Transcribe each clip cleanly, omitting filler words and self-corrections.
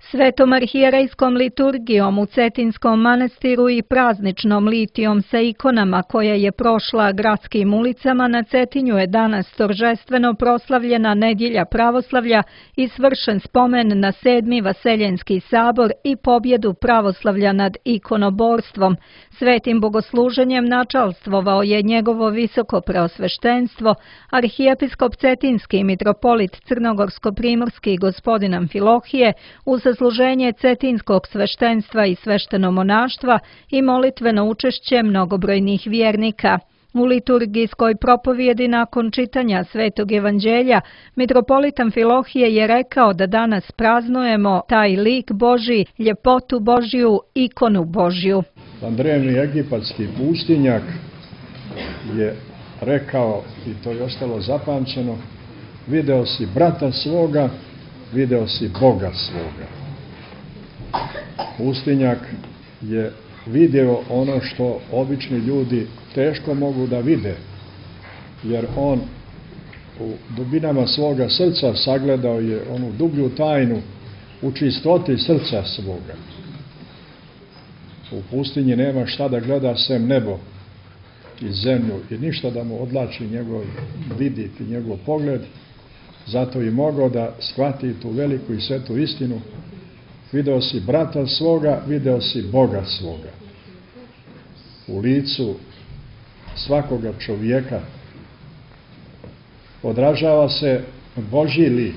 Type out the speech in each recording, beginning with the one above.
Svetom arhijerejskom liturgijom u Cetinskom manastiru i prazničnom litijom sa ikonama koja je prošla gradskim ulicama na Cetinju je danas toržestveno proslavljena nedjelja pravoslavlja i svršen spomen na 7. Vaseljenski sabor i pobjedu pravoslavlja nad ikonoborstvom. Svetim bogosluženjem načalstvovao je njegovo visoko preosveštenstvo, arhijepiskop Cetinski mitropolit Crnogorsko-primorski gospodin Amfilohije, uz zasluženje cetinskog sveštenstva i sveštenomonaštva i molitveno učešće mnogobrojnih vjernika. U liturgijskoj propovjedi nakon čitanja Svetog evanđelja, mitropolit Amfilohije je rekao da danas praznujemo taj lik Božji, ljepotu Božju, ikonu Božju. Drevni egipatski pustinjak je rekao, i to je ostalo zapamćeno, video si brata svoga, video si Boga svoga. Pustinjak je vidio ono što obični ljudi teško mogu da vide, jer on u dubinama svoga srca sagledao je onu dublju tajnu u čistoti srca svoga. U pustinji nema šta da gleda sem nebo i zemlju i ništa da mu odlači njegov vidit i njegov pogled, zato i mogao da shvati tu veliku i svetu istinu. Video si brata svoga, video si Boga svoga. U licu svakoga čovjeka odražava se Božji lik,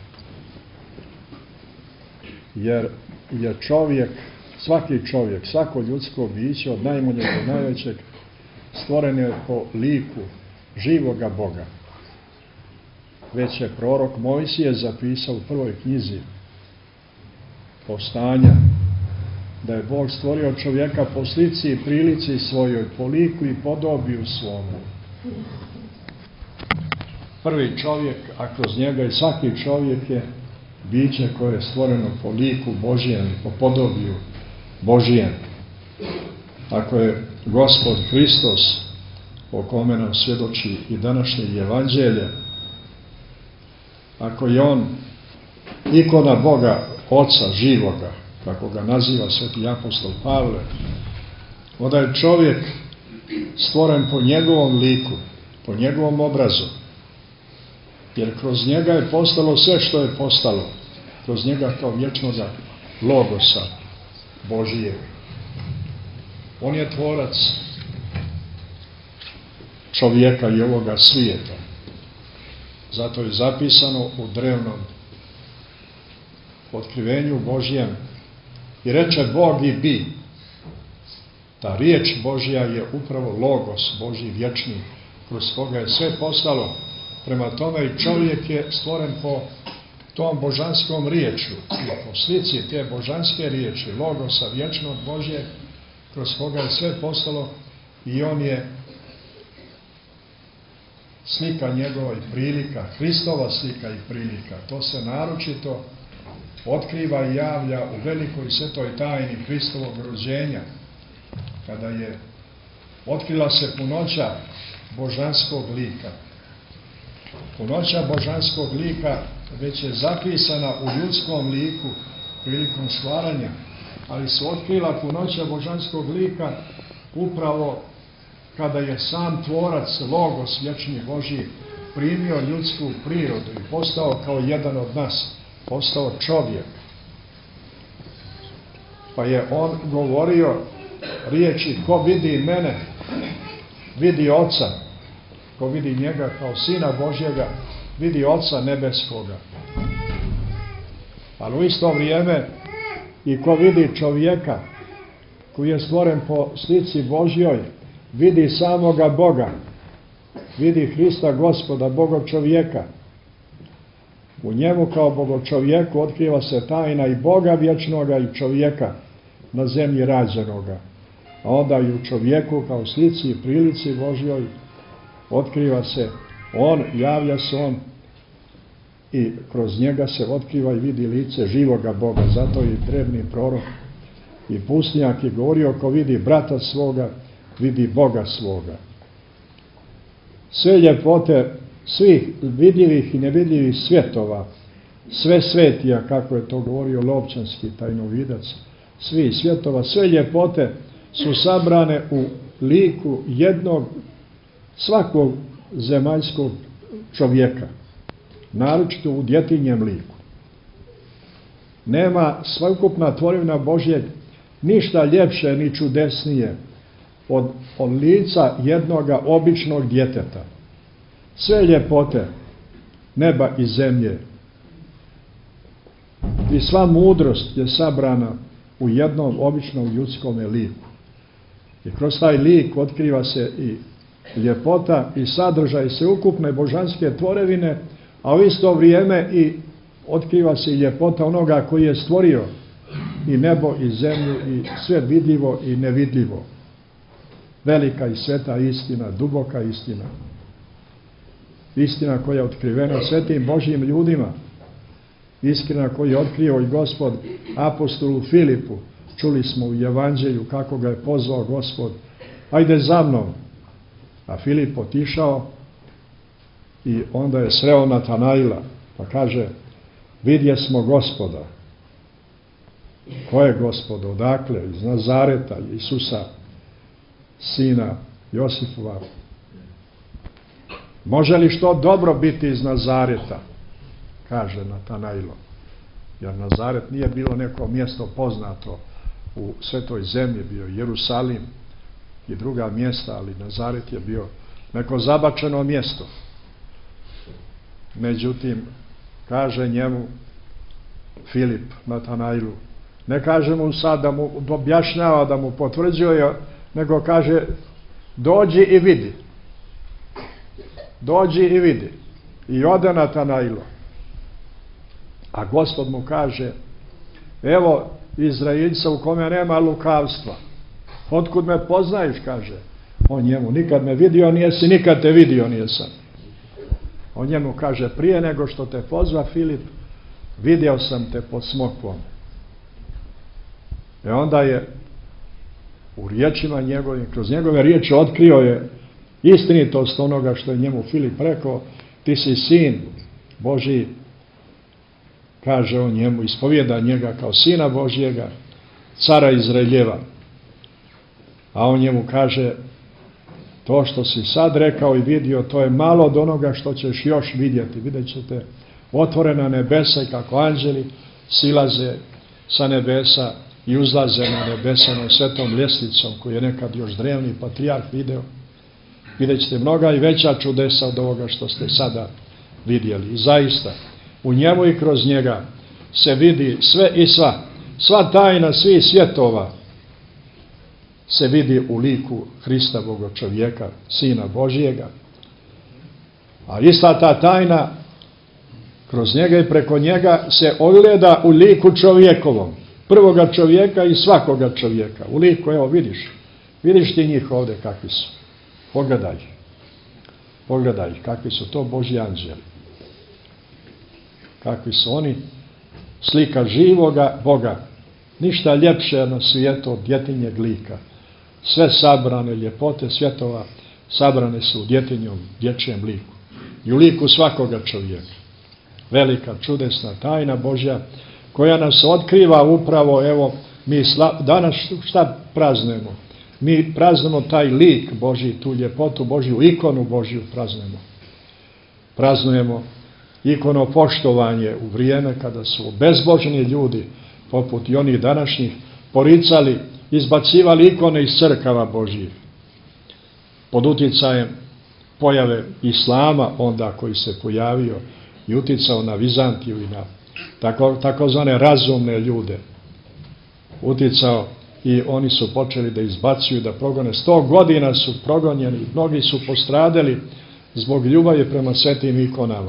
jer je čovjek, svaki čovjek, svako ljudsko biće od najmanjeg do najvećeg stvoren je po liku živoga Boga. Već je prorok Mojsije zapisao u prvoj knjizi Postanja da je Bog stvorio čovjeka po slici i prilici svojoj, po liku i podobiju svomu. Prvi čovjek, a kroz njega i svaki čovjek je biće koje je stvoreno po liku Božijem, po podobiju Božijem. Ako je Gospod Hristos, o kome nam svjedoči i današnje evanđelje, ako je on ikona Boga Oca živoga, kako ga naziva sveti apostol Pavle, onda je čovjek stvoren po njegovom liku, po njegovom obrazu, jer kroz njega je postalo sve što je postalo, kroz njega kao vječnoga logosa Božijeg. On je tvorac čovjeka i ovoga svijeta. Zato je zapisano u drevnom otkrivenju Božijem i reče Bog i bi. Ta riječ Božja je upravo logos Božji vječni, kroz koga je sve postalo. Prema tome i čovjek je stvoren po tom božanskom riječu, po slici te božanske riječi, logosa vječnog Božje, kroz koga je sve postalo i on je slika njegova i prilika, Hristova slika i prilika. To se naročito otkriva i javlja u velikoj svetoj tajni Hristovog rođenja, kada je otkrila se punoća božanskog lika. Punoća božanskog lika već je zapisana u ljudskom liku prilikom stvaranja, ali se otkrila punoća božanskog lika upravo kada je sam tvorac, logos vječni Božji, primio ljudsku prirodu i postao kao jedan od nas, postao čovjek. Pa je on govorio riječi: ko vidi mene, vidi Oca. Ko vidi njega kao Sina Božjega, vidi Oca nebeskoga. Ali u isto vrijeme i ko vidi čovjeka koji je stvoren po slici Božjoj, vidi samoga Boga, vidi Hrista Gospoda, Boga čovjeka. U njemu kao Bogočovjeku otkriva se tajna i Boga vječnoga i čovjeka na zemlji rađenoga. A onda i u čovjeku kao slici i prilici Božjoj otkriva se on, javlja se on i kroz njega se otkriva i vidi lice živoga Boga. Zato i drevni prorok i pustinjak je govorio: ko vidi brata svoga, vidi Boga svoga. Sve ljepote svih vidljivih i nevidljivih svjetova sve svetija, kako je to govorio Lovćanski tajnovidac, svi svjetova, sve ljepote su sabrane u liku jednog, svakog zemaljskog čovjeka, naročito u djetinjem liku. Nema sveukupna tvorevina Božjeg ništa ljepše ni čudesnije od lica jednoga običnog djeteta. Sve ljepote neba i zemlje i sva mudrost je sabrana u jednom običnom ljudskom liku. I kroz taj lik otkriva se i ljepota i sadržaj sveukupne božanske tvorevine, a u isto vrijeme i otkriva se i ljepota onoga koji je stvorio i nebo i zemlju i sve vidljivo i nevidljivo. Velika i sveta istina, duboka istina. Istina koja je otkrivena svetim Božjim ljudima. Istina koju je otkrio i Gospod apostolu Filipu. Čuli smo u Evanđelju kako ga je pozvao Gospod. Ajde za mnom. A Filip otišao i onda je sreo Natanaila. Pa kaže, vidjesmo Gospoda. Ko je Gospod? Odakle? Iz Nazareta, Isusa, sina Josifova. Može li što dobro biti iz Nazareta? Kaže Natanailo. Jer Nazaret nije bilo neko mjesto poznato u svetoj zemlji, bio Jerusalim i druga mjesta, ali Nazaret je bio neko zabačeno mjesto. Međutim, kaže njemu Filip Natanailu, ne kaže mu sad da mu objašnjava, da mu potvrđuje, nego kaže dođi i vidi. Dođi i vidi. I ode Natanailo. A Gospod mu kaže, evo Izraelca u kome nema lukavstva. Otkud me poznaješ, kaže. On njemu, nikad me vidio nijesi, nikad te vidio nijesam. On njemu kaže, prije nego što te pozva Filip, vidio sam te pod smokvom. I onda je u riječima njegovim, kroz njegove riječi otkrio je istinitost onoga što je njemu Filip rekao, ti si sin Božji, kaže on njemu, ispovijeda njega kao sina Božjega, cara Izraeljeva. A on njemu kaže, to što si sad rekao i vidio, to je malo od onoga što ćeš još vidjeti. Vidjet ćete otvorena nebesa i kako anđeli silaze sa nebesa i uzlaze na nebesanom svetom ljestvicom koju je nekad još drevni patrijarh video. Vidjet ćete mnoga i veća čudesa od ovoga što ste sada vidjeli. I zaista, u njemu i kroz njega se vidi sve i sva. Sva tajna svih svjetova se vidi u liku Hrista Boga čovjeka, Sina Božjega. A ista ta tajna kroz njega i preko njega se ogleda u liku čovjekovom. Prvoga čovjeka i svakoga čovjeka. U liku, evo vidiš ti njih ovdje kakvi su. Pogledaj kakvi su to Božji anđeli. Kakvi su oni, slika živoga Boga. Ništa ljepše na svijetu od djetinjeg lika. Sve sabrane ljepote svjetova sabrane su u djetinjom dječjem liku. I u liku svakoga čovjeka. Velika, čudesna tajna Božja koja nas otkriva upravo, evo, mi danas šta praznujemo? Mi praznujemo taj lik Božji, tu ljepotu Božju, ikonu Božju praznujemo. Praznujemo ikonopoštovanje u vrijeme kada su bezbožni ljudi, poput i onih današnjih, poricali, izbacivali ikone iz crkava Božjih. Pod utjecajem pojave islama, onda koji se pojavio i utjecao na Vizantiju i na takozvane razumne ljude. Utjecao i oni su počeli da izbacuju, da progone. 100 godina su progonjeni, mnogi su postradali zbog ljubavi prema svetim ikonama.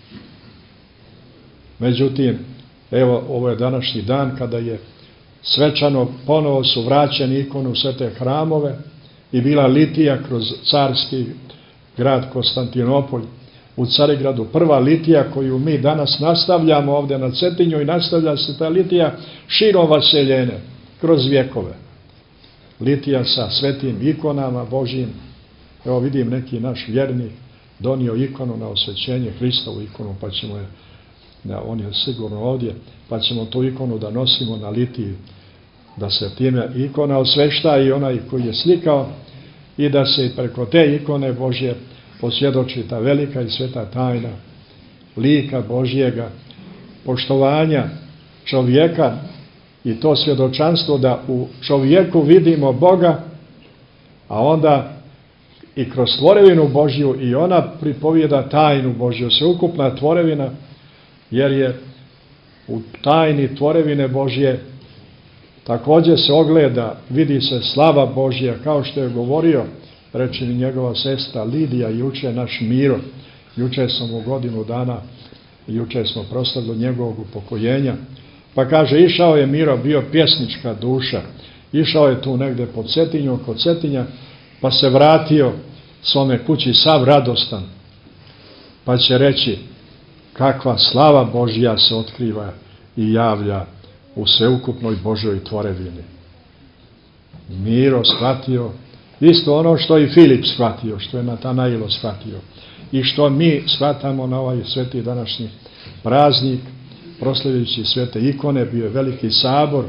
Međutim, evo, ovo je današnji dan kada je svečano ponovo su vraćeni ikonu u svete hramove i bila litija kroz carski grad Konstantinopolj u Carigradu. Prva litija koju mi danas nastavljamo ovdje na Cetinju i nastavlja se ta litija širom vaseljene, kroz vjekove. Litija sa svetim ikonama Božjim. Evo vidim neki naš vjernik donio ikonu na osvećenje, Hristovu ikonu, pa ćemo je On je sigurno ovdje, pa ćemo tu ikonu da nosimo na litiji, da se time ikona osvešta i onaj koji je slikao i da se preko te ikone Božje posvjedoči ta velika i sveta tajna lika Božjega, poštovanja čovjeka i to svjedočanstvo da u čovjeku vidimo Boga, a onda i kroz tvorevinu Božju i ona pripovijeda tajnu Božju, sveukupna tvorevina, jer je u tajni tvorevine Božje također se ogleda, vidi se slava Božja, kao što je govorio, reče mi njegova sestra Lidija, juče naš Miro, juče sam u godinu dana, juče smo proslavili njegovog upokojenja, pa kaže, išao je Miro, bio pjesnička duša, išao je tu negde pod Cetinjom, kod Cetinja, pa se vratio svome kući sav radostan, pa će reći kakva slava Božja se otkriva i javlja u sveukupnoj Božoj tvorevini. Miro shvatio isto ono što i Filip shvatio, što je Natanailo shvatio i što mi shvatamo na ovaj sveti današnji praznik, proslavljajući svete ikone. Bio je veliki sabor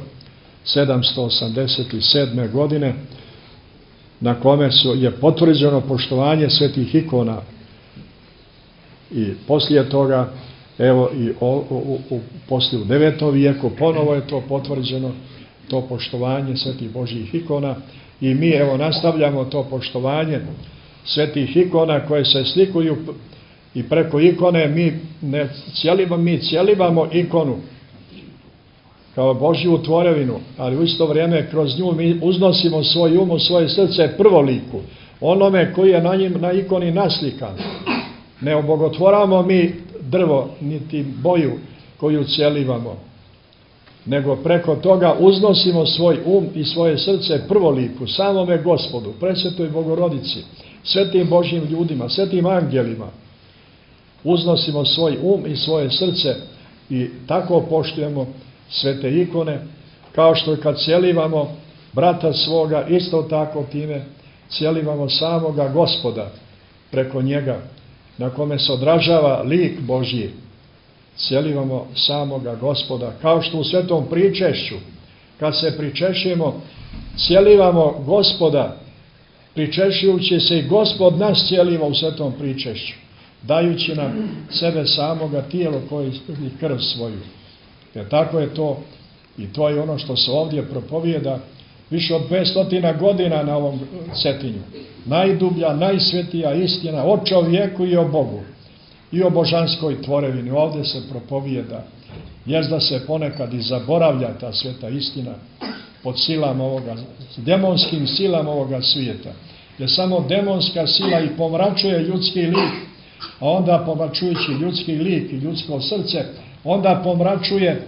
787. godine na kome je potvrđeno poštovanje svetih ikona i poslije toga, evo i poslije u 9. vijeku ponovo je to potvrđeno, to poštovanje svetih Božjih ikona i mi evo nastavljamo to poštovanje svetih ikona koje se slikuju i preko ikone mi cijelivamo ikonu kao Božju tvorevinu, ali u isto vrijeme kroz nju mi uznosimo svoj um, svoje srce prvoliku, onome koji je na ikoni naslikan. Ne obogotvoramo mi drvo, niti boju koju cijelivamo, nego preko toga uznosimo svoj um i svoje srce prvoliku, samome Gospodu, presvetoj Bogorodici, svetim Božjim ljudima, svetim angelima. Uznosimo svoj um i svoje srce i tako poštujemo svete ikone, kao što kad cijelivamo brata svoga, isto tako time cijelivamo samoga Gospoda preko njega, na kome se odražava lik Božji. Cijelivamo samoga Gospoda, kao što u svetom pričešću, kad se pričešćujemo, cijelivamo Gospoda, pričešćujući se i Gospod nas cijeliva u svetom pričešću, dajući nam sebe samoga, tijelo koje i krv svoju. Jer tako je to i to je ono što se ovdje propovijeda više od 500 godina na ovom Cetinju. Najdublja, najsvetija istina o čovjeku i o Bogu i o božanskoj tvorevini. Ovdje se propovijeda, jest da se ponekad i zaboravlja ta sveta istina pod silama ovoga, demonskim silama ovoga svijeta. Jer samo demonska sila i pomračuje ljudski lik, a onda pomračujući ljudski lik i ljudsko srce, onda pomračuje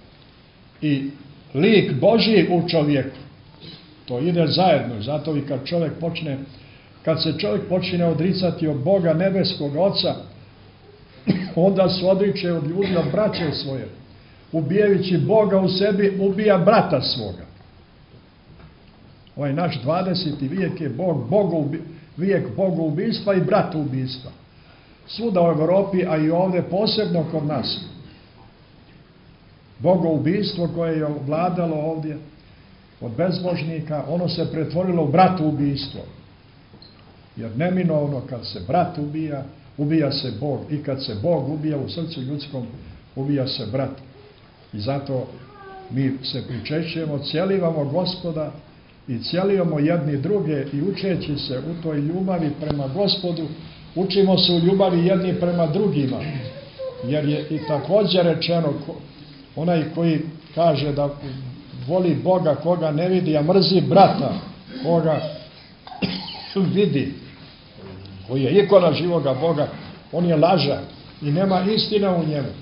i lik Božji u čovjeku. To ide zajedno, zato i kad se čovjek počne odricati od Boga nebeskog Oca, onda se odriče od ljudi, od braće svoje. Ubijajući Boga u sebi, ubija brata svoga. Ovaj naš 20. vijek je vijek bogoubistva i bratoubistva. Svuda u Europi, a i ovdje posebno kod nas. Bogoubistvo koje je vladalo ovdje od bezbožnika, ono se pretvorilo u bratoubistvo. Jer neminovno kad se brat ubija, ubija se Bog. I kad se Bog ubija u srcu ljudskom, ubija se brat. I zato mi se pričešćujemo, cijelivamo Gospoda i cijelivamo jedni druge i učeći se u toj ljubavi prema Gospodu, učimo se u ljubavi jedni prema drugima. Jer je i također rečeno, onaj koji kaže da voli Boga koga ne vidi, a mrzi brata koga vidi, koji je ikona živoga Boga, on je laža i nema istina u njemu.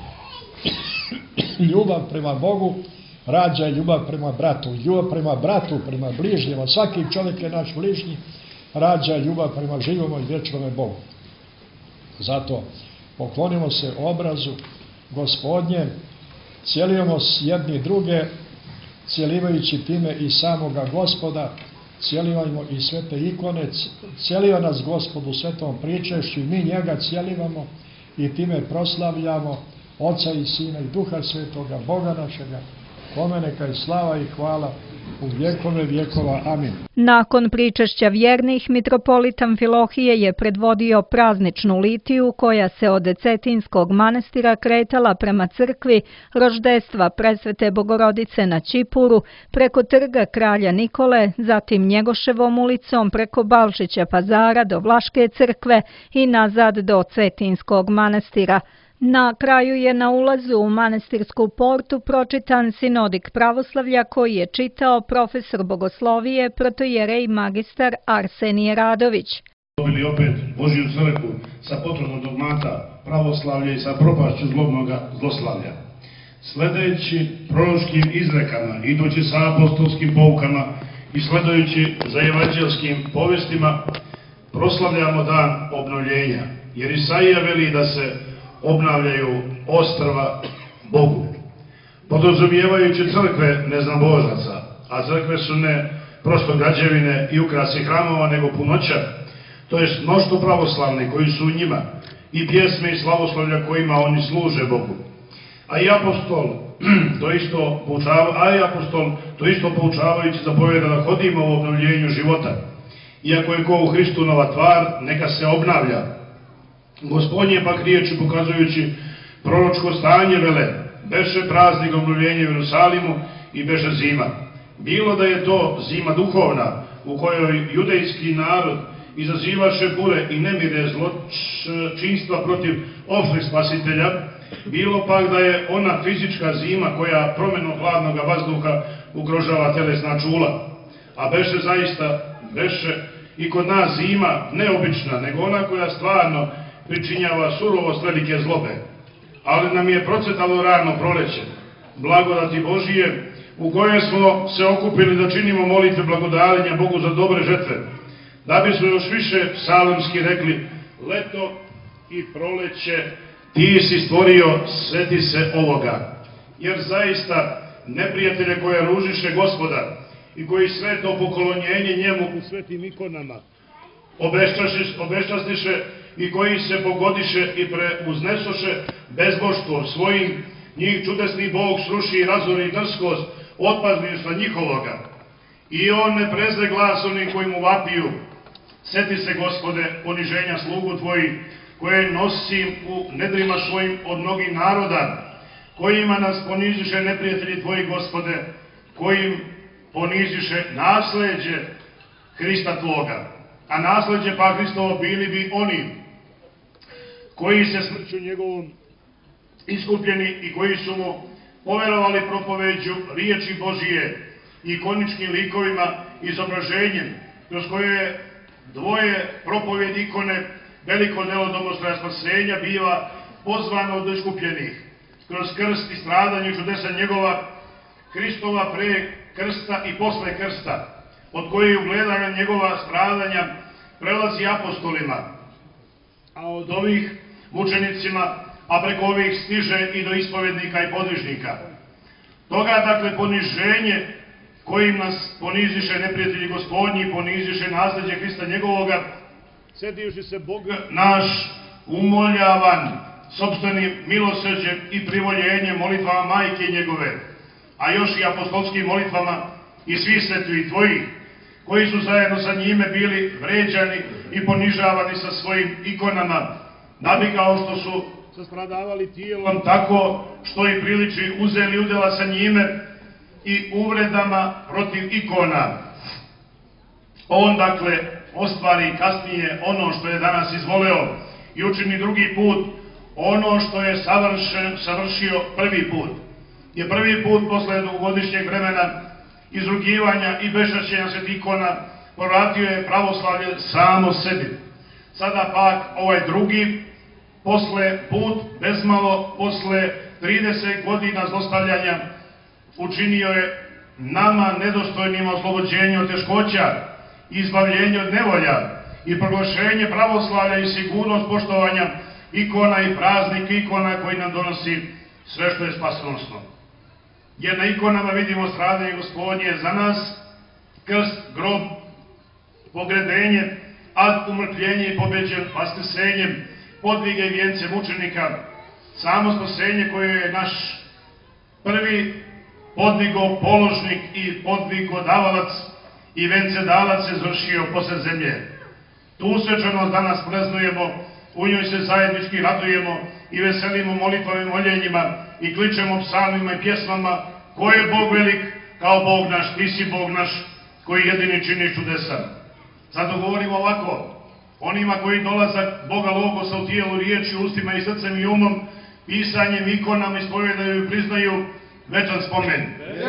Ljubav prema Bogu rađa ljubav prema bratu. Ljubav prema bratu, prema bližnjima, svaki čovjek je naš bližnji, rađa ljubav prema živomu i vječnome Bogu. Zato poklonimo se obrazu Gospodnjem, cijelimo jedni druge, cijelivajući time i samoga Gospoda, cijelivajmo i svete ikone, cijeliva nas Gospod u svetom pričešću i mi njega cijelivamo i time proslavljamo Oca i Sina i Duha Svetoga, Boga našega, kome neka je slava i hvala u vjekove vjekova. Amin. Nakon pričešća vjernih, mitropolit Amfilohije je predvodio prazničnu litiju koja se od Cetinskog manastira kretala prema crkvi Roždestva Presvete Bogorodice na Ćipuru, preko trga Kralja Nikole, zatim Njegoševom ulicom preko Balšića pazara do Vlaške crkve i nazad do Cetinskog manastira. Na kraju je na ulazu u manastirsku portu pročitan sinodik pravoslavlja koji je čitao profesor bogoslovije protojerej magistar Arsenije Radović. Dobili opet Božju crkvu sa potvrdom dogmata pravoslavlja i sa propašću zlobnog zloslavlja. Sledeći proročkim izrekama, idući sa apostolskim poukama i sledujući za evanđelskim povestima, proslavljamo dan obnovljenja, jer Isaija veli da se obnavljaju ostrva Bogu, podrazumijevajući crkve neznabožaca, a crkve su ne prosto građevine i ukrasi hramova, nego punoća, to jest mnoštvo pravoslavnih koji su u njima, i pjesme i slavoslavlja kojima oni služe Bogu. A i apostol to isto poučavajući zapovjeda da hodimo u obnovljenju života. Iako je ko u Hristu nova tvar, neka se obnavlja. Gospodnje pak riječi pokazujući proročko stanje vele, beše praznik obnovljenja u Jerusalimu i beše zima. Bilo da je to zima duhovna, u kojoj judejski narod izazivaše bure i nemire zločinstva protiv opšteg spasitelja, bilo pak da je ona fizička zima koja promjenom hladnog vazduha ugrožava telesna čula. A beše zaista, beše i kod nas zima neobična, nego ona koja stvarno pričinjava surovost velike zlobe. Ali nam je procvetalo rano proleće, blagodati Božije, u kojoj smo se okupili da činimo molitve blagodarenja Bogu za dobre žetve, da bismo još više psalamski rekli: leto i proleće ti si stvorio, sveti se ovoga. Jer zaista neprijatelje koje ružiše Gospoda i koji sveto poklonjenje njemu u svetim ikonama obeščastiše i koji se pogodiše i preuznesoše bezboštvom svojim, njih čudesni Bog sruši i razori drskost otpadništva njihovoga. I on ne prezre glas onih koji mu vapiju: seti se, Gospode, poniženja slugu tvojih, koje nosim u nedrima svojim od mnogih naroda, kojima nas poniziše neprijatelji tvoji, Gospode, kojim poniziše nasleđe Hrista tvoga. A nasleđe pa Hristovo bili bi oni koji se smrću njegovom iskupljeni i koji su mu poverovali propoveđu riječi Božije i ikoničkim likovima izobraženjem, kroz koje dvoje propovjedi ikone veliko delo domostroja spasenja biva pozvano od iskupljenih. Kroz krst i stradanje i čudesa njegova, Hristova pre krsta i posle krsta, od koje ugledanja njegova stradanja prelazi apostolima, a od ovih mučenicima, a preko ovih stiže i do ispovednika i podvižnika. Toga, dakle, poniženje kojim nas poniziše neprijatelji Gospodnji, poniziše nasleđe Hrista njegovoga, sjetivši se Bog naš umoljavan sopstvenim milosrđem i privoljenjem molitvama majke njegove, a još i apostolskim molitvama i svih svetih tvojih, koji su zajedno sa njime bili vređani i ponižavani sa svojim ikonama, da bi kao što su sastradavali tijelom, tako što i priliči uzeli udjela sa njime i uvredama protiv ikona. On, dakle, ostvari kasnije ono što je danas izvoleo i učini drugi put ono što je savršio prvi put. Je prvi put posle dugogodišnjeg vremena izrugivanja i bešćašćenja svetih ikona povratio je pravoslavlje samo sebi. Sada pak ovaj drugi bezmalo posle 30 godina zlostavljanja učinio je nama nedostojnima oslobođenje od teškoća, izbavljenje od nevolja i proglašenje pravoslavlja i sigurnost poštovanja ikona i praznik ikona koji nam donosi sve što je spasonosno. Jer na ikonama vidimo stradanje Gospodnje za nas, krst, grob, pogrebenje, ad, umrtvljenje i pobeđen vaskrsenjem, podvige i vijence mučenika, samo spasenje koje je naš prvi podvigo položnik i podvigodavalac i vencedalac se završio posle zemlje. Tu svečanost danas praznujemo, u njoj se zajednički radujemo i veselimo molitvama i moljenjima i kličemo psalmima i pjesmama: ko je Bog velik kao Bog naš, ti si Bog naš koji jedini čini čudesa. Zato govorimo ovako: onima koji dolazak Boga Logosa u tijelu, riječi, ustima i srcem i umom, pisanjem, ikonama ispovedaju i priznaju večan spomen.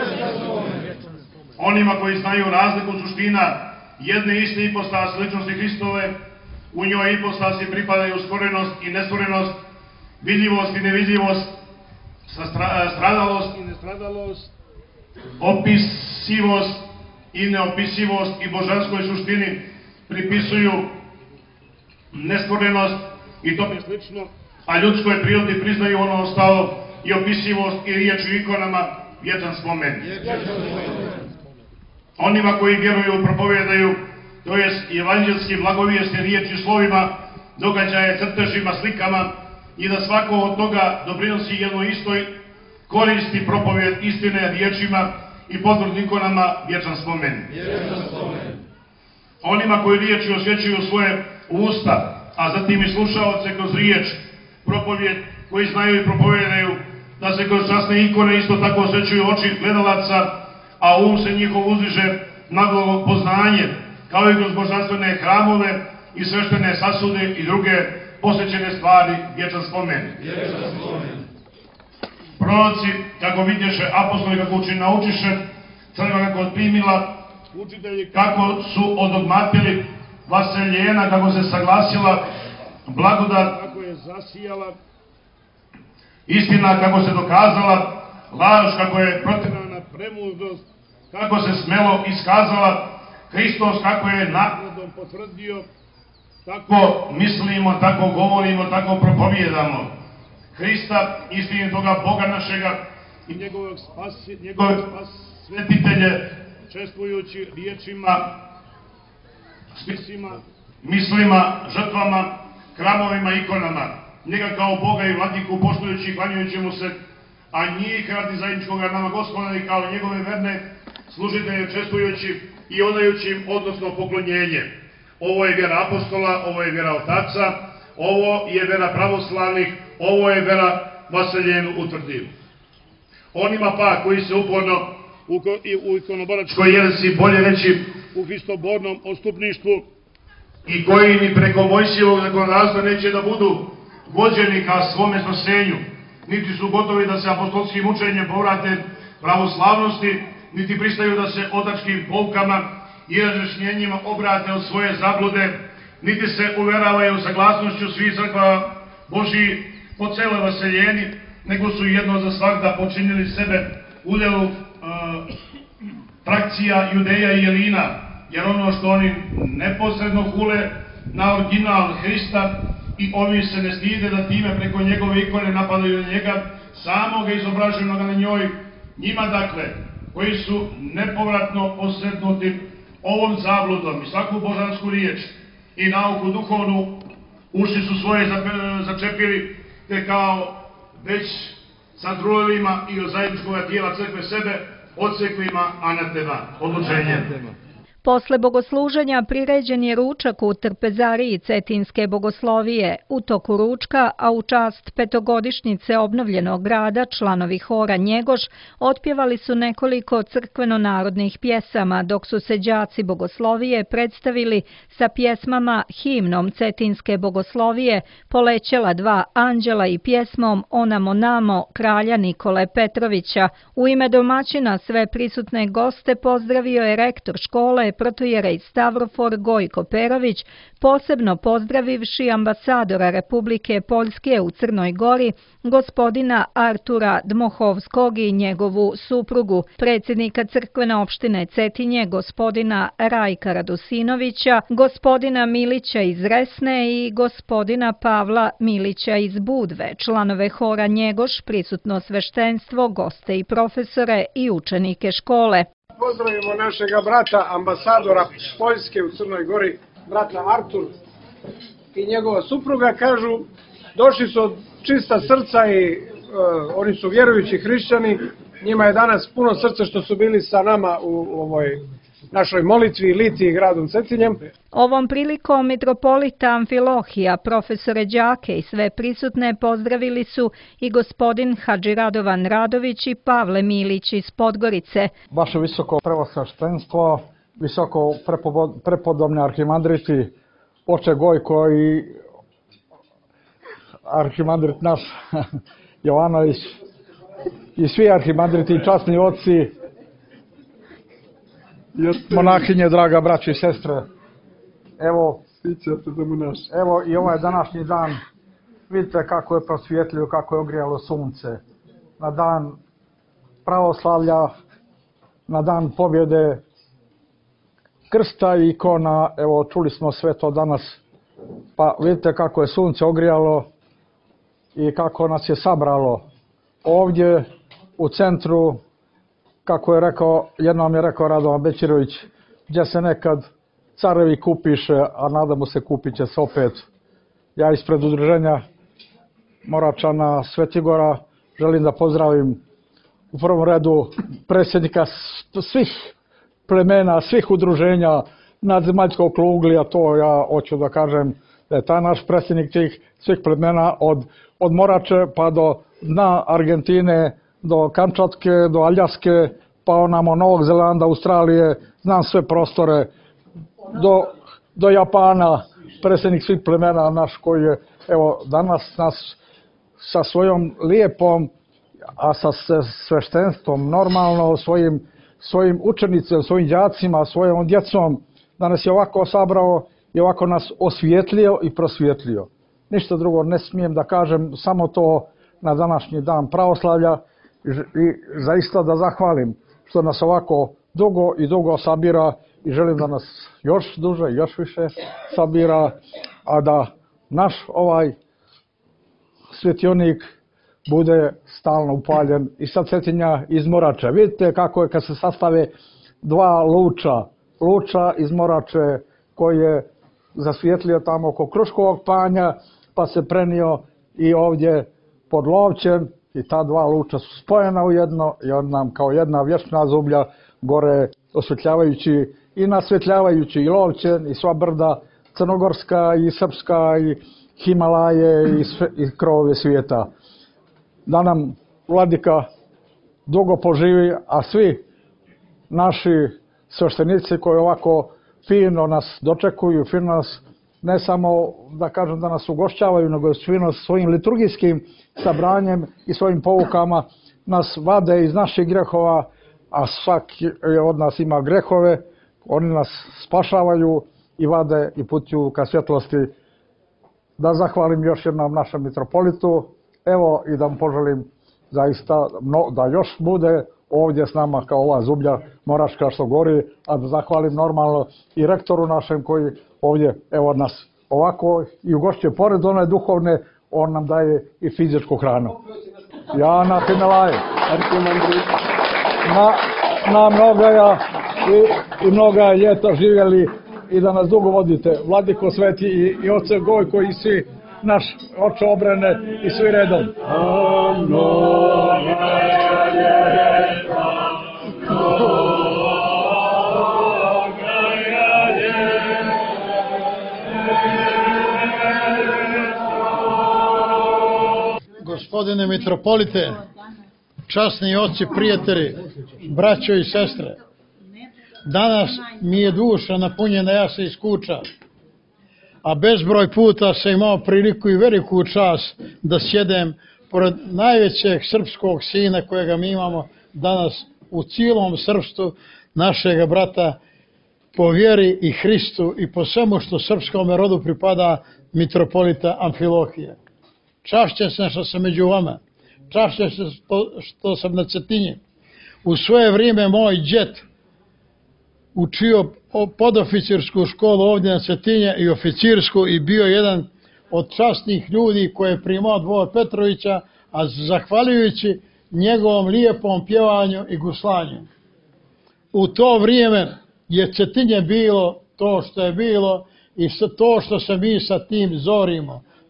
Onima koji znaju razliku suština jedne iste ipostase ličnosti Hristove, u njoj ipostasi pripadaju stvorenost i nestvorenost, vidljivost i nevidljivost, stradalost i nestradalost, opisivost i neopisivost, i božanskoj suštini pripisuju nestvorenost i tome slično, a ljudskoj prirodi priznaju ono ostalo i opisivost i riječi ikonama vječan spomen. Onima koji vjeruju, propovedaju, to jest evanđelski blagovijesti riječi slovima, događaje crtežima, slikama, i da svako od toga doprinosi jednoj istoj koristi propovjed istine riječima i potvrd ikonama vječan spomen. Onima koji riječi osvjećuju svoje usta, a zatim i slušaoce kroz riječ, propovjed, koji znaju i propovedaju, da se kroz časne ikone isto tako osvećuju oči gledalaca, a um se njihov uzdiže na poznanje, kao i kroz božanstvene hramove i sveštene sasude i druge posvećene stvari vječan spomen. Proroci, kako vidješe, apostoli kako naučiše, crkva kako otprimila, učitelji kako su odogmatili, vaseljena kako se saglasila, blagodat kako je zasijala, istina kako se dokazala, laž kako je protirana, premudrost kako se smelo iskazala, Hristos kako je naknadom potvrdio. Tako mislimo, tako govorimo, tako propovijedamo Hrista, istinitoga Boga našega i njegovog svetitelje, čestvujući riječima, spisima, mislima, žrtvama, hramovima, ikonama, njega kao Boga i vladiku poštujući i klanjujući mu se, a njih radi zajedničkog nama Gospoda i kao njegove verne služitelje čestvujući i odajući im odnosno poklonjenje. Ovo je vjera apostola, ovo je vjera otaca, ovo je vjera pravoslavnih, ovo je vjera vaseljenu utvrdivu. Onima pa koji se uporno u ikonoboračkoj jeresi, bolje reći u hristobornom odstupništvu, i koji ni preko Mojsijevog zakonodavstva neće da budu vođeni ka svome spasenju, niti su gotovi da se apostolskim učenjem povrate pravoslavnosti, niti pristaju da se otačkim poukama i razjašnjenjima obrate od svoje zablude, niti se uveravaju saglasnošću svih crkva Božji po celoj vaseljeni, nego su jedno za svakda počinili sebe udjelu frakcija Judeja i Jelina, jer ono što oni neposredno hule na original Hrista, i ovi se ne stide da time preko njegove ikone napadaju na njega, samoga izobraženog na njoj, njima dakle, koji su nepovratno osretnuti ovom zabludom i svaku božansku riječ i nauku duhovnu, uši su svoje začepili, te kao već sa drulevima i od zajedničkog tijela crkve sebe odseklima anatema, odlučenje. Posle bogosluženja priređen je ručak u trpezariji Cetinske bogoslovije. U toku ručka, a u čast petogodišnjice obnovljenog grada, članovi hora Njegoš otpjevali su nekoliko crkveno-narodnih pjesama, dok su se đaci bogoslovije predstavili sa pjesmama himnom Cetinske bogoslovije Polećela dva anđela i pjesmom Onamo namo kralja Nikole Petrovića. U ime domaćina sve prisutne goste pozdravio je rektor škole protojerej Stavrofor Gojko Perović, posebno pozdravivši ambasadora Republike Poljske u Crnoj Gori, gospodina Artura Dmohovskog i njegovu suprugu, predsjednika crkvene opštine Cetinje, gospodina Rajka Radosinovića, gospodina Milića iz Resne i gospodina Pavla Milića iz Budve, članove hora Njegoš, prisutno sveštenstvo, goste i profesore i učenike škole. Pozdravimo našega brata, ambasadora Poljske u Crnoj Gori, brata Artur i njegova supruga. Kažu Došli su od čista srca i oni su vjerujući hrišćani. Njima je danas puno srca što su bili sa nama u ovoj našoj molitvi Litiji gradom Cetinjem. Ovom prilikom mitropolita Amfilohija, profesore đake i sve prisutne pozdravili su i gospodin Hadži Radovan Radović i Pavle Milić iz Podgorice. Vaše visoko prevosveštenstvo, visoko prepodobni arhimandriti, oče Gojko i arhimandrit naš Jovanović i svi arhimandriti i časni oci, monahinje, draga braćo i sestre. Evo i ovaj današnji dan, vidite kako je prosvjetlio, kako je ogrijalo sunce. Na dan pravoslavlja, na dan pobjede krsta i ikona, evo čuli smo sve to danas, pa vidite kako je sunce ogrijalo i kako nas je sabralo ovdje u centru, kako je rekao, jednom je rekao Radovan Bećirović, gdje se nekad carevi kupiše, a nadamo se kupit će se opet. Ja ispred udruženja Moračana Svetigora želim da pozdravim u prvom redu predsjednika svih plemena, svih udruženja nadzemaljskog uglija, to ja hoću da kažem da je taj naš predsjednik tih svih plemena od Morače pa do dna Argentine, do Kamčatke, do Aljaske, pa onamo Novog Zelanda, Australije, znam sve prostore, do Japana, predsjednik svih plemena naš koji je, evo, danas nas sa svojom lijepom, a sa sveštenstvom, normalno, svojim učenicima, svojim đacima, svojom djecom, danas je ovako sabrao i ovako nas osvijetlio i prosvijetlio. Ništa drugo ne smijem da kažem, samo to na današnji dan pravoslavlja i zaista da zahvalim što nas ovako dugo sabira i želim da nas još duže, još više sabira, a da naš ovaj svjetionik bude stalno upaljen i sa Cetinja iz Morače. Vidite kako je kad se sastave dva luča iz Morače koji je zasvijetlio tamo oko Kruškovog panja, pa se prenio i ovdje pod Lovćen i ta dva luča su spojena u jedno i on nam kao jedna vječna zublja gore osvetljavajući i nasvetljavajući i Lovćen i sva brda crnogorska i srpska i Himalaje i krovove svijeta. Da nam vladika dugo poživi, a svi naši sveštenici koji ovako fino nas dočekuju, fino nas ne samo da kažem da nas ugošćavaju, nego fino svojim liturgijskim sabranjem i svojim poukama nas vade iz naših grehova, a svaki od nas ima grehove, oni nas spašavaju i vade i putuju ka svjetlosti. Da zahvalim još jednom našem mitropolitu, evo i da mu poželim zaista da još bude ovdje s nama kao ova zublja moraška što gori, a da zahvalim normalno i rektoru našem koji ovdje evo nas ovako i ugošćuje pored one duhovne, on nam daje i fizičku hranu. Ja na Himalaje, na mnoga i mnoga ljeta živjeli i da nas dugo vodite. Vladiko Sveti i oče Gojko i svi naš oče obrane i svi redom. Gospodine mitropolite, časni oci, prijatelji, braćo i sestre, danas mi je duša napunjena, ja se iskuča, a bezbroj puta sam imao priliku i veliku čast da sjedem pored najvećeg srpskog sina kojega mi imamo danas u cijelom srpstvu, našega brata po vjeri i Hristu i po svemu što srpskom rodu pripada, mitropolita Amfilohija. Čašćen sam što sam među vama, čašćen sam što sam na Cetinji. U svoje vrijeme moj džet učio podoficirsku školu ovdje na Cetinje i oficirsku i bio jedan od časnih ljudi koje je primao Dvor Petrovića, a zahvaljujući njegovom lijepom pjevanju i guslanju. U to vrijeme je Cetinje bilo to što je bilo i to što se mi sa tim zorimo.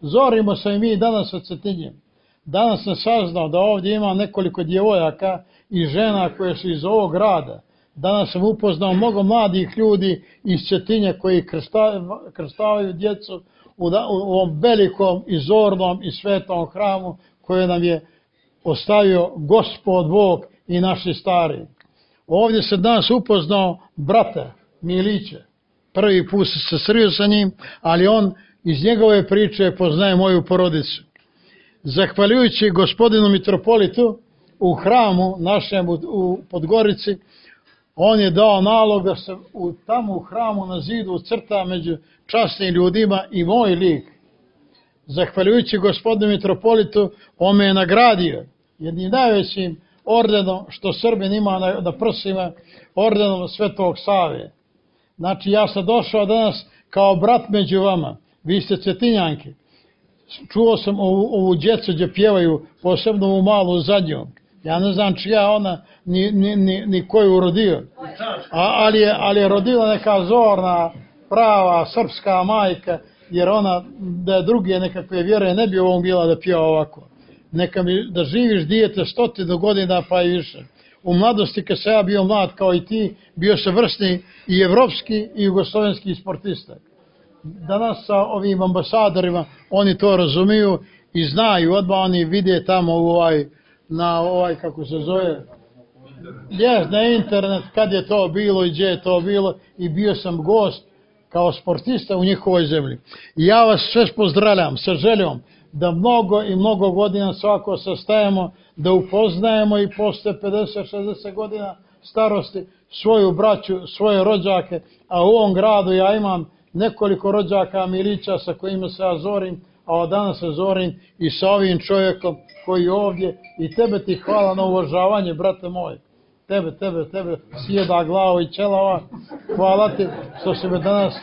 Zorimo se i mi danas sa Cetinjem. Danas sam saznao da ovdje ima nekoliko djevojaka i žena koje su iz ovog grada. Danas sam upoznao mnogo mladih ljudi iz Cetinja koji krstavaju djecu u ovom velikom i zornom i svetom hramu koje nam je ostavio Gospod Bog i naši stari. Ovdje se danas upoznao brata Milića. Prvi put se srio sa njim, ali on iz njegove priče poznaje moju porodicu. Zahvaljujući gospodinu mitropolitu u hramu našem u Podgorici, on je dao nalog da se tamo u hramu na zidu crta među časnim ljudima i moj lik. Zahvaljujući gospodinu mitropolitu, on me je nagradio jednim najvećim ordenom što Srbin ima na prsima, ordenom Svetog Save. Znači, ja sam došao danas kao brat među vama. Vi ste Cetinjanke. Čuo sam ovu djecu gdje pjevaju, posebno ovu malu zadnju. Ja ne znam čija ona, ni koju rodio. Ali je rodila neka zorna, prava, srpska majka, jer ona, da je druge nekakve vjere, ne bi ovom bila da pjeva ovako. Neka mi, da živiš dijete 100 godina pa i više. U mladosti, kad sam ja bio mlad kao i ti, bio sam vrsni i evropski i jugoslovenski sportista. Danas sa ovim ambasadorima oni to razumiju i znaju, odmah oni vide tamo na kako se zove, na internet kad je to bilo i gdje je to bilo i bio sam gost kao sportista u njihovoj zemlji. I ja vas sve pozdravljam sa željom da mnogo i mnogo godina svako sastajemo, da upoznajemo i posle 50-60 godina starosti svoju braću, svoje rođake, a u ovom gradu ja imam nekoliko rođaka Milića sa kojima se ja zorim, a od danas se zorim i sa ovim čovjekom koji je ovdje i tebe ti hvala na uvažavanje, brate moj. Tebe sjeda glavo i čelava. Hvala ti što si me danas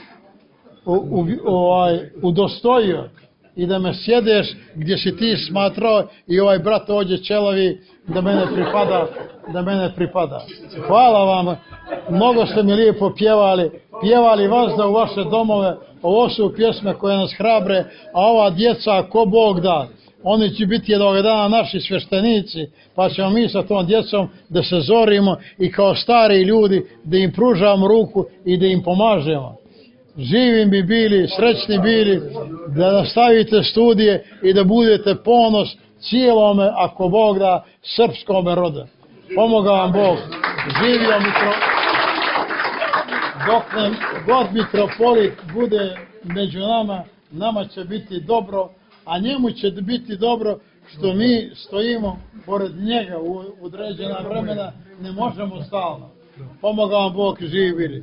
udostojio i da me sjedeš gdje si ti smatrao i ovaj brat ovdje čelavi da mene pripada. Hvala vam, mnogo ste mi lijepo pjevali vas da u vaše domove. Ovo su pjesme koje nas hrabre, a ova djeca, ko Bog da, oni će biti jednog dana naši sveštenici, pa ćemo mi sa tom djecom da se zorimo i kao stari ljudi da im pružamo ruku i da im pomažemo. Živim bi bili, srećni bili, da nastavite studije i da budete ponos cijelome, ako Bog da, srpskome roda. Pomoga vam Bog. Živio dok nam god mitropolit bude među nama će biti dobro, a njemu će biti dobro što mi stojimo pored njega u određena vremena, ne možemo stalno. Pomoga vam Bog i živi bili.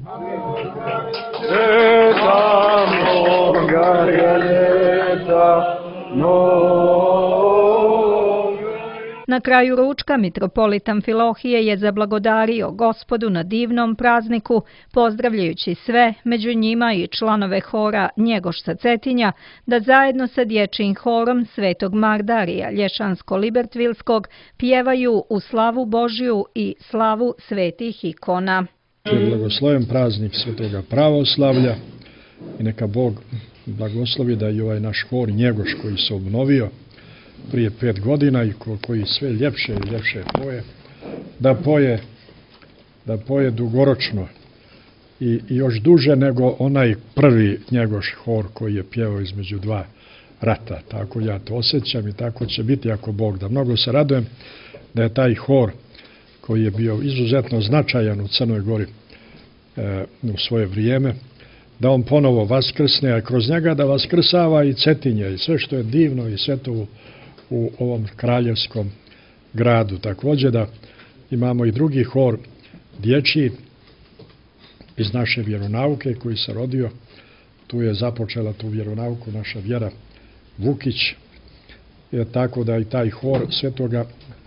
Na kraju ručka mitropolit Amfilohije je zablagodario Gospodu na divnom prazniku, pozdravljajući sve, među njima i članove hora Njegoš sa Cetinja, da zajedno sa dječjim horom Svetog Mardarija Lješansko-Libertvilskog pjevaju u slavu Božju i slavu svetih ikona. Blagosloven praznik Svetoga pravoslavlja i neka Bog blagoslovi da i ovaj naš hor Njegoš koji se obnovio prije 5 godina i koji sve ljepše i ljepše poje, da poje dugoročno i još duže nego onaj prvi Njegoš hor koji je pjevao između 2 rata. Tako ja to osjećam i tako će biti ako Bog da. Mnogo se radujem da je taj hor koji je bio izuzetno značajan u Crnoj Gori u svoje vrijeme, da on ponovo vaskrsne, a kroz njega da vaskrsava i Cetinje i sve što je divno i svetovo u ovom kraljevskom gradu. Također da imamo i drugi hor dječji iz naše vjeronauke koji se rodio. Tu je započela tu vjeronauku naša Vjera Vukić. Tako da i taj hor Svetoga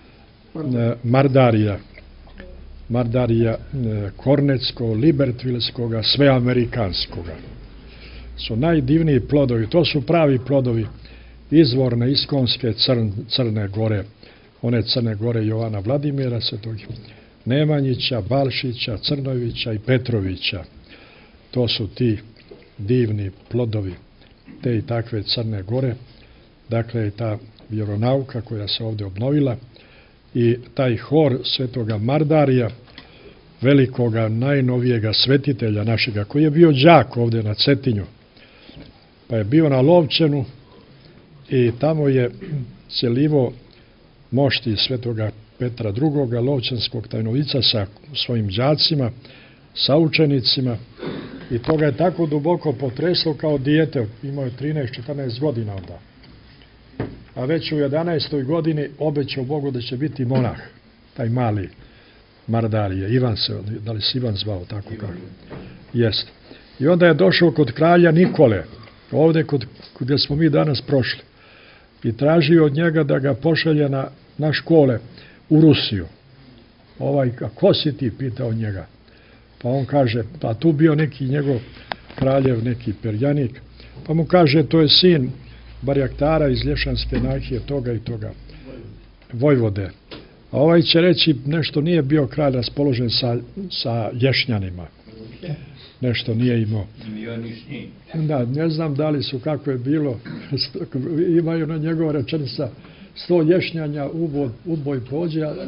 Mardarija Kornecko-Libertvilskoga, sveamerikanskoga. Su najdivniji plodovi, to su pravi plodovi izvorne iskonske Crne Gore, one Crne Gore Jovana Vladimira, Svetog Nemanjića, Balšića, Crnovića i Petrovića. To su ti divni plodovi te i takve Crne Gore dakle ta vjeronauka koja se ovdje obnovila i taj hor svetoga Mardarija, velikoga, najnovijega svetitelja našega, koji je bio đak ovdje na Cetinju, pa je bio na Lovćenu i tamo je cjelivo mošti svetoga Petra II. Lovćenskog tajnovica sa svojim đacima, sa učenicima, i to ga je tako duboko potreslo kao dijete, imao je 13-14 godina onda. A već u 11. godini obećao Bogu da će biti monah, taj mali Mardarije, Ivan se, da li se Ivan zvao, tako kako? Jest. I onda je došao kod kralja Nikole, ovdje gdje smo mi danas prošli, i tražio od njega da ga pošalje na škole u Rusiju. A ko si ti, pitao njega. Pa on kaže, pa tu bio neki njegov kraljev, neki perjanik, pa mu kaže, to je sin barjaktara iz Lješanske nahije, toga i toga, vojvode. A ovaj će reći, nešto nije bio kralj raspoložen sa Lješnjanima. Nešto nije imao. Da, ne znam da li su, kako je bilo, imaju na njegova rečenica, 100 lješnjanja uboj pođe, a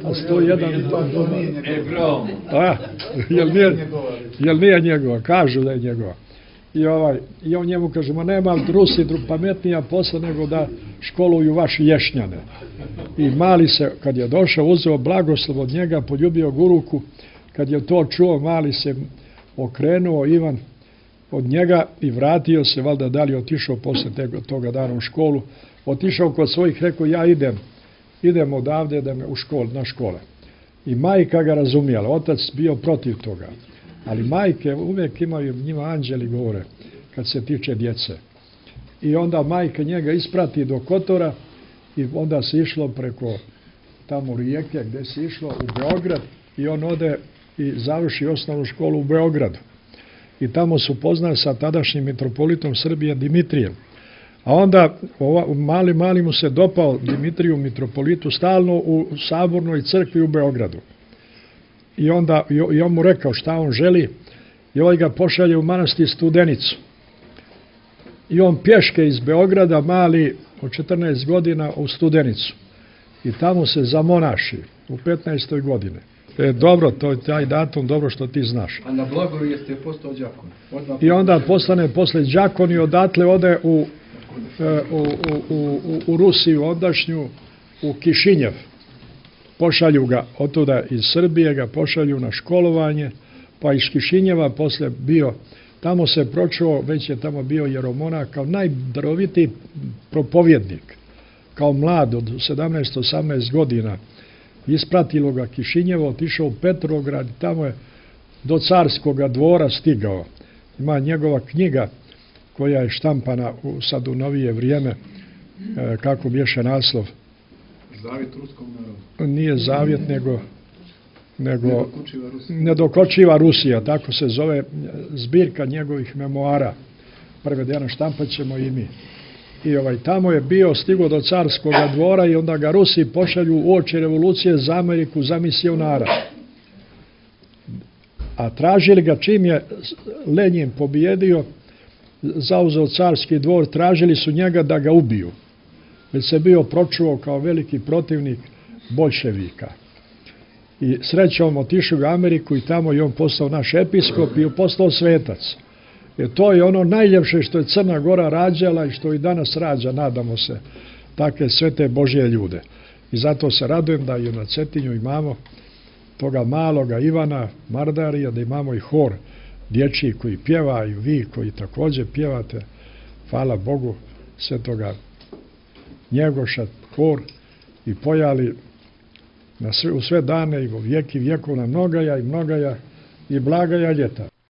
101... Jel nije njegova? Kažu da je njegova. I on njemu kaže, ma nema Rusi pametnija posla nego da školuju vaši lješnjane. I mali se, kad je došao, uzeo blagoslov od njega, poljubio ga u ruku. Kad je to čuo, mali se okrenuo, Ivan, od njega i vratio se, valjda da li otišao posle toga dana u školu. Otišao kod svojih, rekao, ja idem odavde na škole. I majka ga razumijela, otac bio protiv toga. Ali majke uvijek imaju, njima anđeli govore, kad se tiče djece. I onda majka njega isprati do Kotora i onda se išlo preko tamo rijeke gdje se išlo u Beograd i on ode i završi osnovnu školu u Beogradu. I tamo su upoznali sa tadašnjim mitropolitom Srbije Dimitrijem. A onda mali mu se dopao Dimitriju mitropolitu stalno u sabornoj crkvi u Beogradu. I on mu rekao šta on želi i ovaj ga pošalje u manastir Studenicu. I on pješke iz Beograda, mali od 14 godina, u Studenicu. I tamo se zamonaši u 15. godine. Dobro, to je taj datum, dobro što ti znaš. A na Blagoru jeste postao đakon? I onda postane posle đakon i odatle ode u Rusiju ondašnju, u Kišinjev. Pošalju ga otuda iz Srbije, ga pošalju na školovanje, pa iz Kišinjeva posle bio, tamo se pročuo, već je tamo bio jeromonah kao najdarovitiji propovjednik, kao mlad od 17-18 godina. Ispratilo ga Kišinjevo, otišao u Petrograd, tamo je do carskoga dvora stigao. Ima njegova knjiga koja je štampana sad u novije vrijeme, kako bješe naslov. Zavjet ruskom narodu. Nije zavjet, nego Nedokočiva Rusija, tako se zove zbirka njegovih memoara. Prevedena, štampat ćemo i mi. I tamo je bio, stigo do carskoga dvora i onda ga Rusi pošalju uoči revolucije za Ameriku, za misionara. A tražili ga, čim je Lenjin pobjedio, zauzeo carski dvor, tražili su njega da ga ubiju. Već se bio pročuo kao veliki protivnik boljševika. I srećom otišao u Ameriku i tamo je on postao naš episkop i postao svetac. Jer to je ono najljepše što je Crna Gora rađala i što i danas rađa, nadamo se, takve svete Božje ljude. I zato se radujem da i na Cetinju imamo toga maloga Ivana Mardarija, da imamo i hor dječji koji pjeva i vi koji također pjevate. Hvala Bogu, svetoga Njegoša, hor i pojali u sve dane i u vijeki vjekov na mnogaja i mnogaja i blagaja ljeta.